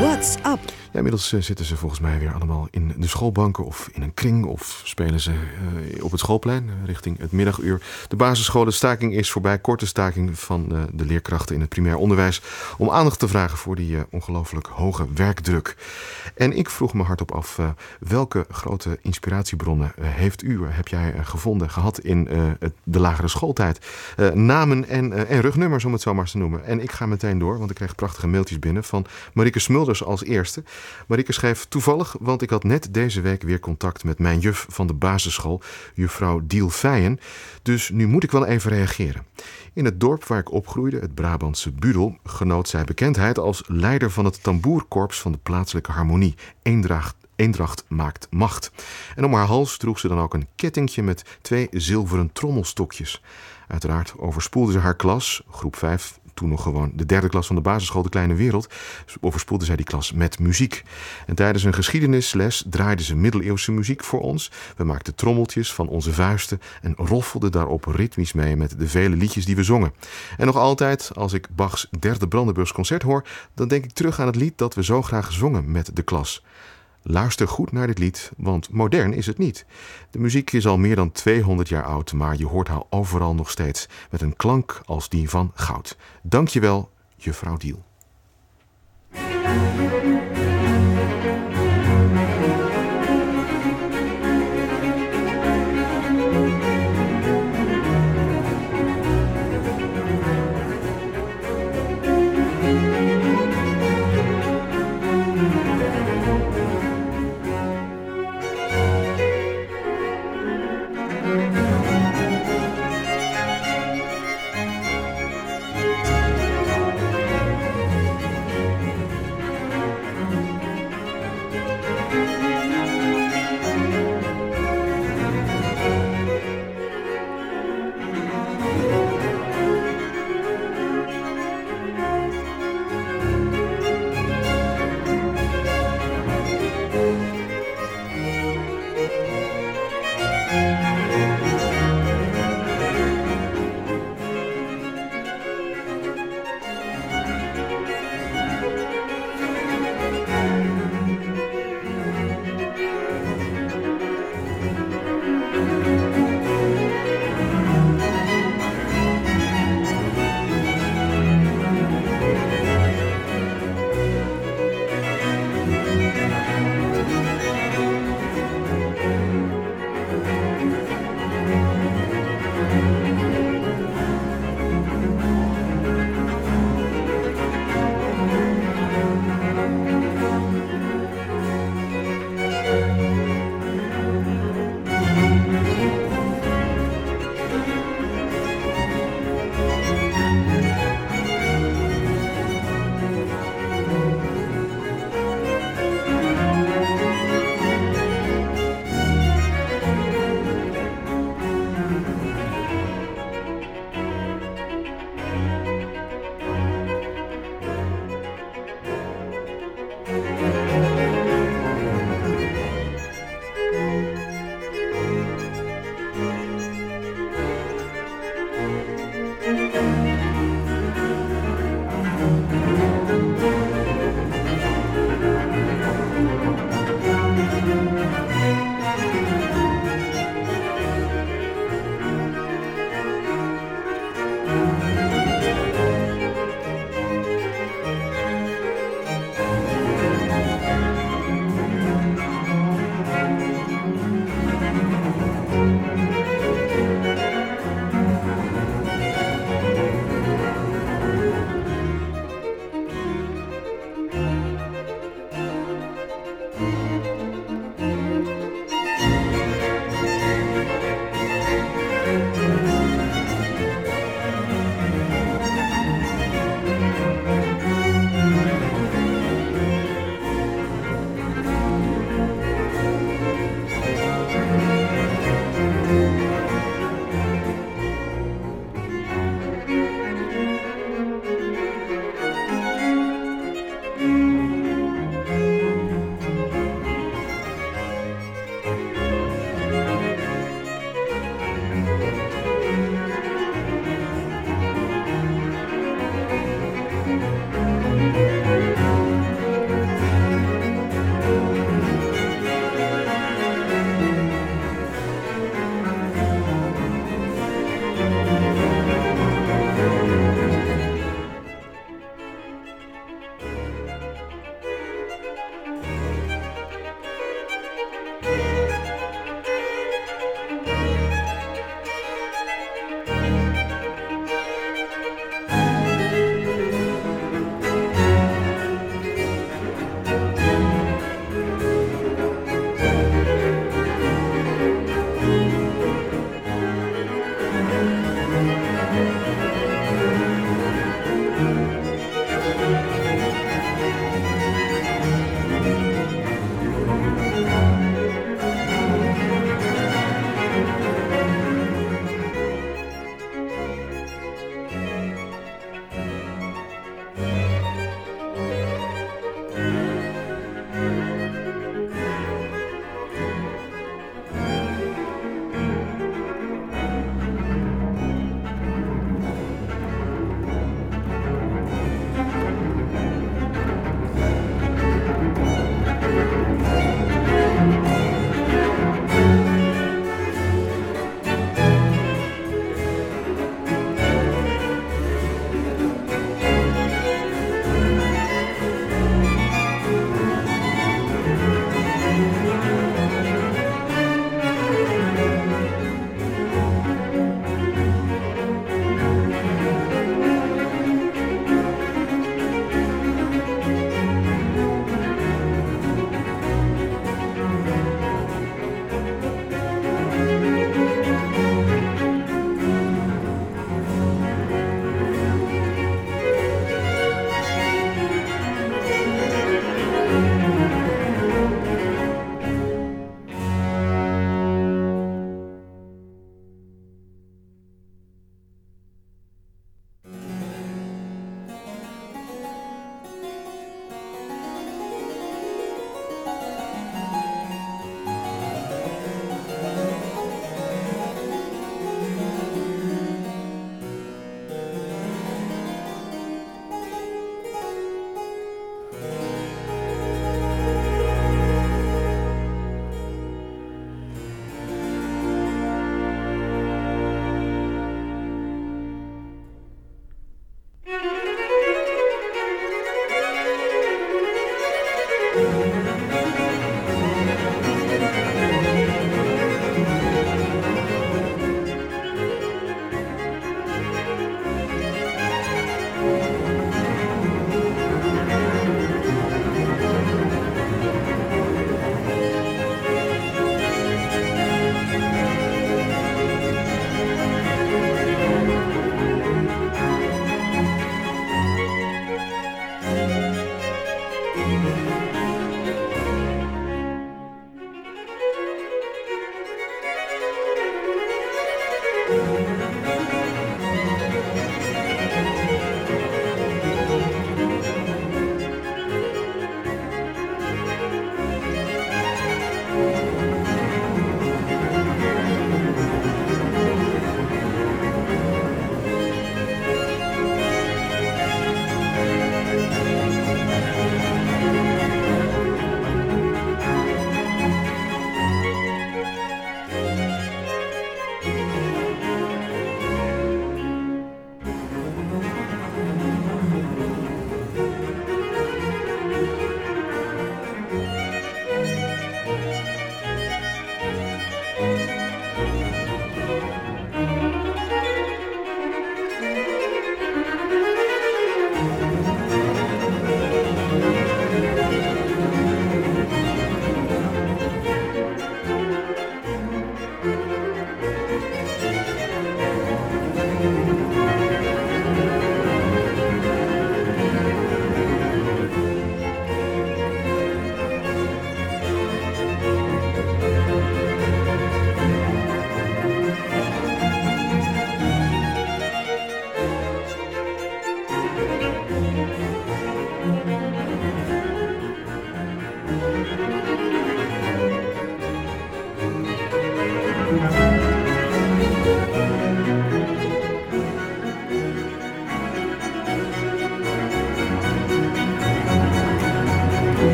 What's Up? Ja, inmiddels zitten ze volgens mij weer allemaal in de schoolbanken of in een kring of spelen ze op het schoolplein richting het middaguur. De basisscholenstaking is voorbij, korte staking van de leerkrachten in het primair onderwijs om aandacht te vragen voor die ongelooflijk hoge werkdruk. En ik vroeg me hardop af, welke grote inspiratiebronnen heb jij gevonden, gehad in de lagere schooltijd? Namen en rugnummers, om het zo maar eens te noemen. En ik ga meteen door, want ik kreeg prachtige mailtjes binnen van Marieke Smulders als eerste. Marieke schreef toevallig, want ik had net deze week weer contact met mijn juf van de basisschool, juffrouw Diel Feijen. Dus nu moet ik wel even reageren. In het dorp waar ik opgroeide, het Brabantse Budel, genoot zij bekendheid als leider van het tamboerkorps van de plaatselijke harmonie. Eendracht maakt macht. En om haar hals droeg ze dan ook een kettingje met 2 zilveren trommelstokjes. Uiteraard overspoelde ze haar klas, groep 5, toen nog gewoon de 3e klas van de basisschool De Kleine Wereld, overspoelde zij die klas met muziek. En tijdens een geschiedenisles draaide ze middeleeuwse muziek voor ons. We maakten trommeltjes van onze vuisten en roffelden daarop ritmisch mee met de vele liedjes die we zongen. En nog altijd, als ik Bachs 3e Brandenburgs concert hoor, dan denk ik terug aan het lied dat we zo graag zongen met de klas. Luister goed naar dit lied, want modern is het niet. De muziek is al meer dan 200 jaar oud, maar je hoort haar overal nog steeds met een klank als die van goud. Dankjewel, juffrouw Diel.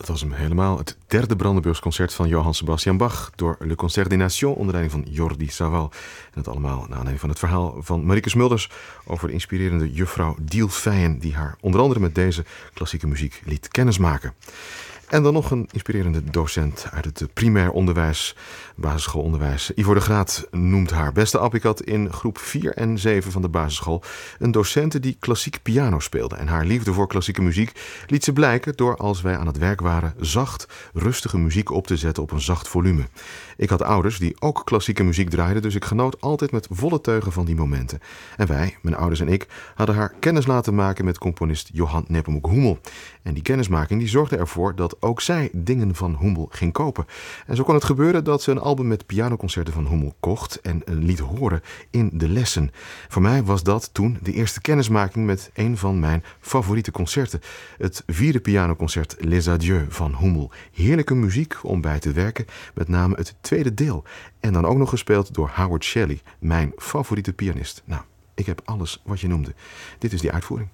Dat was hem helemaal. Het derde Brandenburgsconcert van Johann Sebastian Bach door Le Concert des Nations onder leiding van Jordi Savall. En dat allemaal naar aanleiding van het verhaal van Marieke Smulders over de inspirerende juffrouw Diel Feyen, die haar onder andere met deze klassieke muziek liet kennismaken. En dan nog een inspirerende docent uit het primair onderwijs, basisschoolonderwijs. Ivo de Graat noemt haar beste appikat in groep 4 en 7 van de basisschool. Een docente die klassiek piano speelde. En haar liefde voor klassieke muziek liet ze blijken door, als wij aan het werk waren, zacht, rustige muziek op te zetten op een zacht volume. Ik had ouders die ook klassieke muziek draaiden, dus ik genoot altijd met volle teugen van die momenten. En wij, mijn ouders en ik, hadden haar kennis laten maken met componist Johann Nepomuk Hummel. En die kennismaking die zorgde ervoor dat ook zij dingen van Hummel ging kopen. En zo kon het gebeuren dat ze een album met pianoconcerten van Hummel kocht en liet horen in de lessen. Voor mij was dat toen de eerste kennismaking met een van mijn favoriete concerten. Het 4e pianoconcert Les Adieux van Hummel. Heerlijke muziek om bij te werken, met name het tweede deel. En dan ook nog gespeeld door Howard Shelley, mijn favoriete pianist. Nou, ik heb alles wat je noemde. Dit is die uitvoering.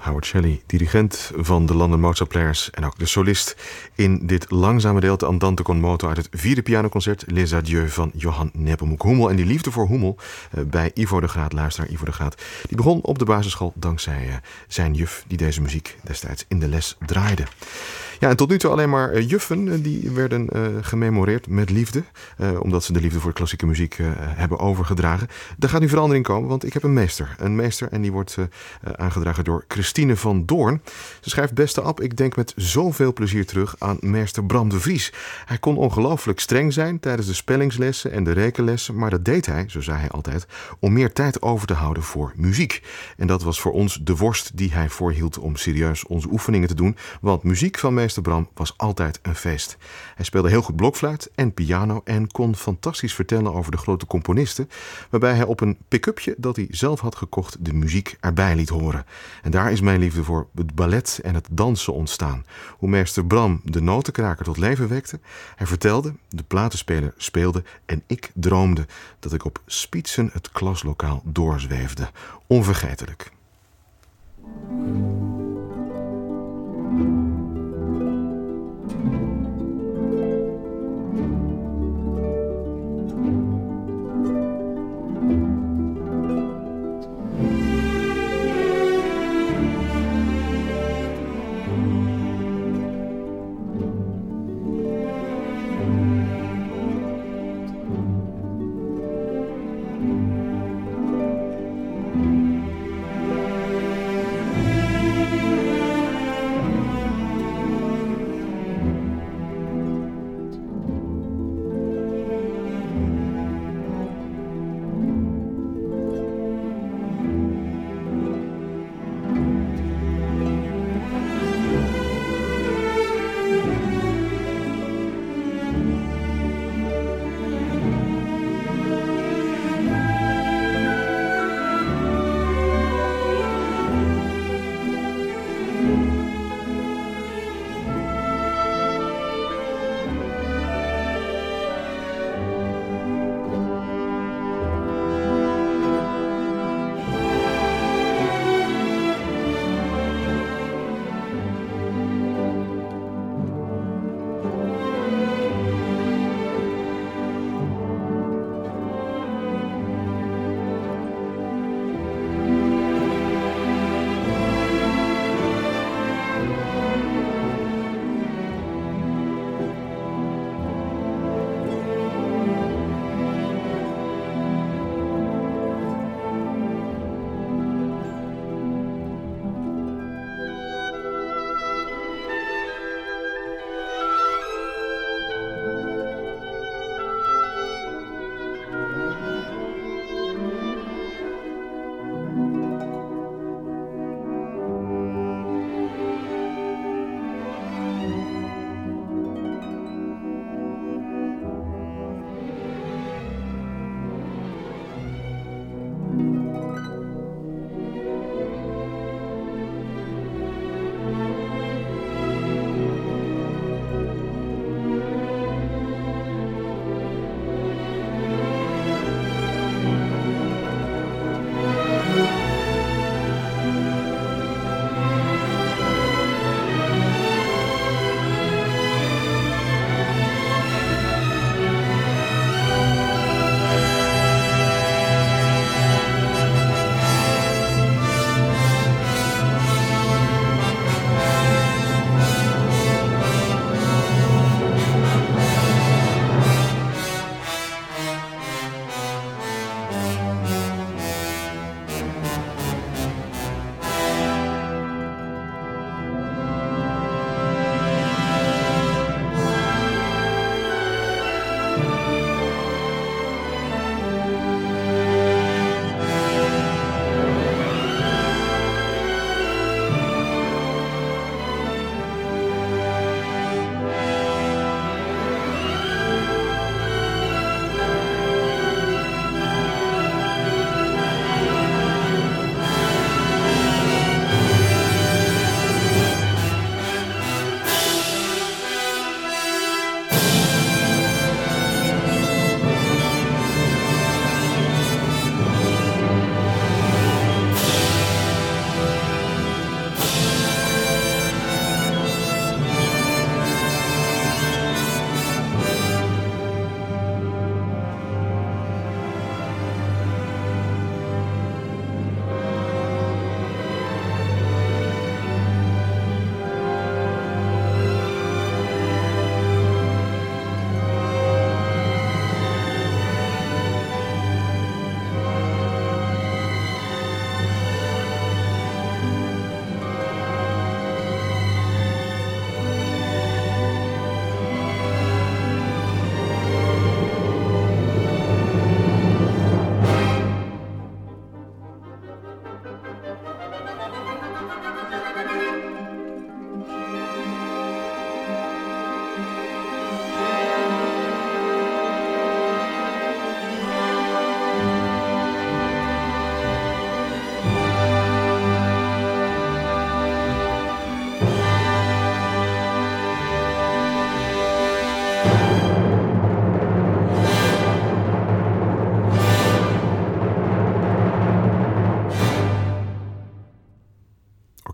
Howard Shelley, dirigent van de London Mozart Players en ook de solist in dit langzame deel, de Andante con moto uit het 4e pianoconcert Les Adieux van Johann Nepomuk Hummel. En die liefde voor Hummel bij Ivo de Graat, luisteraar Ivo de Graat, die begon op de basisschool dankzij zijn juf die deze muziek destijds in de les draaide. Ja, en tot nu toe alleen maar juffen die werden gememoreerd met liefde. Omdat ze de liefde voor de klassieke muziek hebben overgedragen. Daar gaat nu verandering komen, want ik heb een meester. Een meester en die wordt aangedragen door Christine van Doorn. Ze schrijft: beste Ab, ik denk met zoveel plezier terug aan meester Bram de Vries. Hij kon ongelooflijk streng zijn tijdens de spellingslessen en de rekenlessen. Maar dat deed hij, zo zei hij altijd, om meer tijd over te houden voor muziek. En dat was voor ons de worst die hij voorhield om serieus onze oefeningen te doen. Want muziek van meester Bram was altijd een feest. Hij speelde heel goed blokfluit en piano en kon fantastisch vertellen over de grote componisten, waarbij hij op een pick-upje dat hij zelf had gekocht de muziek erbij liet horen. En daar is mijn liefde voor het ballet en het dansen ontstaan. Hoe meester Bram de notenkraker tot leven wekte. Hij vertelde, de platenspeler speelde en ik droomde dat ik op Spietsen het klaslokaal doorzweefde. Onvergetelijk.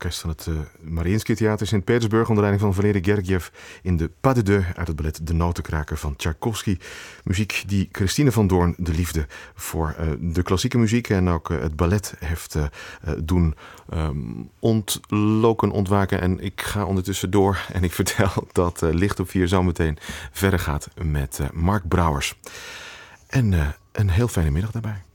orkest van het Mariinsky Theater Sint-Petersburg onder leiding van Valery Gergiev in de Pas de Deux uit het ballet De Notenkraker van Tchaikovsky. Muziek die Christine van Doorn de liefde voor de klassieke muziek en ook het ballet heeft doen ontloken, ontwaken. En ik ga ondertussen door en ik vertel dat Licht op 4 zometeen verder gaat met Mark Brouwers. En een heel fijne middag daarbij.